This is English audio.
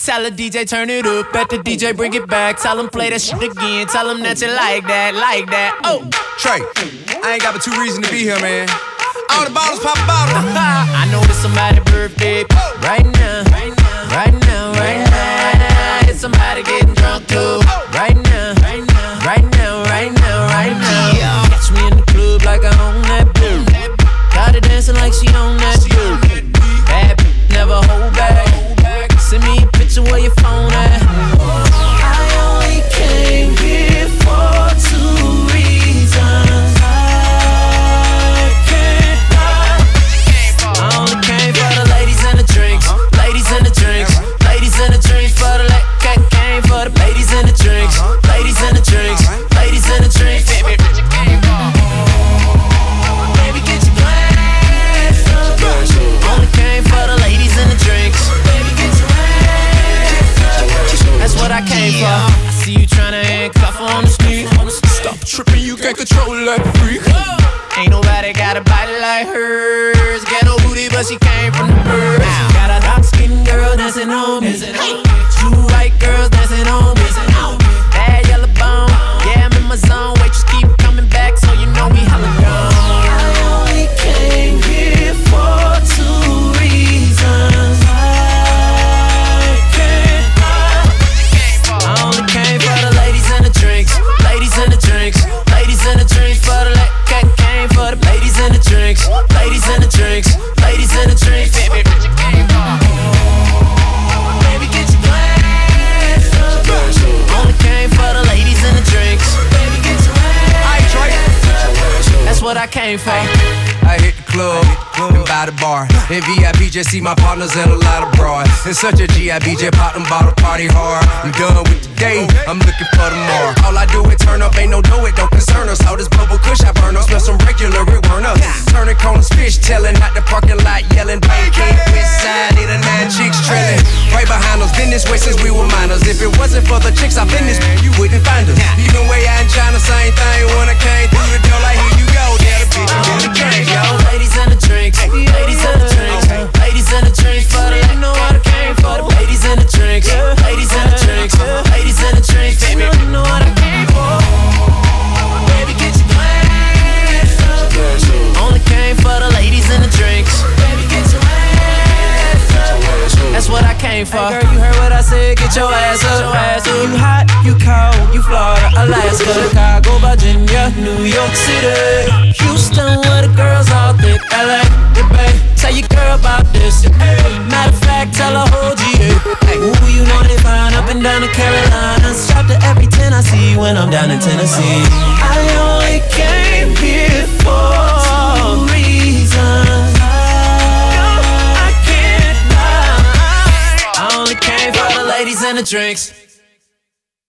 Tell the DJ turn it up, bet the DJ bring it back. Tell him play that shit again, tell him that you like that, like that. Oh, Trey, I ain't got but two reasons to be here, man. All the bottles pop a bottle. I know it's somebody's birthday right now, right now, right now, right now. It's somebody getting drunk too. Right now, right now, right now, right now, right now. Catch me in the club like I own that blue. Got her dancing like she own that blue. Bad bitch, never hold back. Send me a picture where your phone at. I only came here for two reasons. I only came for the ladies and the drinks. Ladies and the drinks. Ladies and the drinks. For the came for the ladies and the drinks. Ladies and the drinks. Ladies and the drinks. Baby, baby, get your glass up. Only came for the ladies and the drinks. Baby, get your that's what I came for. I see you tryna handcuff her on the street. Stop tripping, you can't control that freak. Ain't nobody got a body like hers. Get no booty, but she came from the birds. Got a dark skinned girl dancing on me. Two white girls dancing on me. Bad yellow bone, yeah, I'm in my zone. Wait, just keep coming back, so you know we hella gone. I only came here for two reasons. I only came for the ladies and the drinks. Ladies and the drinks. Ladies and the drinks. For the came for the ladies and the drinks. Ladies and the drinks. Ladies and the drinks. Baby, baby, get your glass up. Only came for the ladies and the drinks. Baby, get your glass up. That's what I came for. I hit the club and by the bar. In VIP, just see my partners and a lot of broad. It's such a GIB, just pop them bottle party hard. I'm done with the day, I'm looking for tomorrow. All I do is turn up, ain't no do it, don't concern us. All this bubble kush I burn up, smell some regular, it burn up. Turning corners, fish telling, out the parking lot yelling. Banking, west side, 8 or 9 chicks trailing. Right behind us, been this way since we were minors. If it wasn't for the chicks, I've been this, you wouldn't find us. Even way out in China, same thing. When I came through the door, like here you go, there the bitch, in the game, yo. Ladies and the drinks, ladies and the drinks, ladies and the drinks. For the you know what I came for. The ladies and the drinks, ladies and the drinks, ladies and the drinks. Baby, you know what I came for. Baby, get your glass up. Only came for the ladies and the drinks. Baby, get your ass up. That's what I came for. Hey girl, you heard what I said. Get your ass up. You hot, you cold, you Florida, Alaska, Chicago, Virginia, New York City, Houston, where the girls all thick. LA, the Bay. Tell your girl about this. Matter of fact, tell her whole GA. Who you know they find up and down the Carolinas. Shop to every 10 I see when I'm down in Tennessee. I only came here for two reasons. I can't lie. I only came for the ladies and the drinks.